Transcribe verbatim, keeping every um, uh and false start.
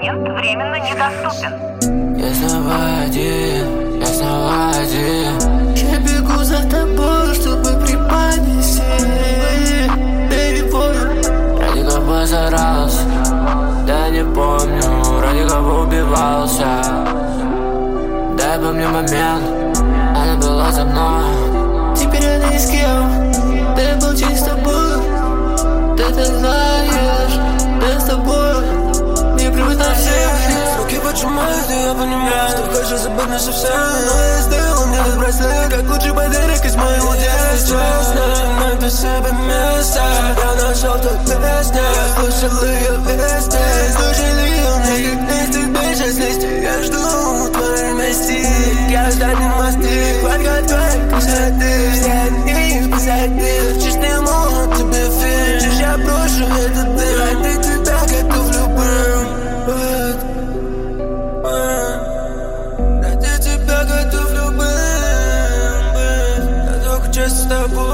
абонент временно недоступен. Я снова один, я снова один. Я бегу за тобой, чтобы преподнести. Ты не понял, ради кого зарался. Да не помню, ради кого убивался. Дай по мне момент, она была за мной. Теперь она ни с кем, ты был чисто был. Ты это знаешь, я с тобой. Не привык на всех. Руки поджимают, и я понимаю, что хочешь забыть наше все. Но я сделал мне этот браслет, как лучший подарок из моего детства. Честно, найду себе место. Я нашел ту песню, я слушал ее везде. Слушали ее мне, как вместе бежать вместе. Я жду твоей мести, я ждать не мосты. Подготовь позади, все они позади. Чистый мод, тебе фиш, я брошу этот дым. Ради тебя готов любым. Ради тебя готов любым быть. Я только честно с тобой.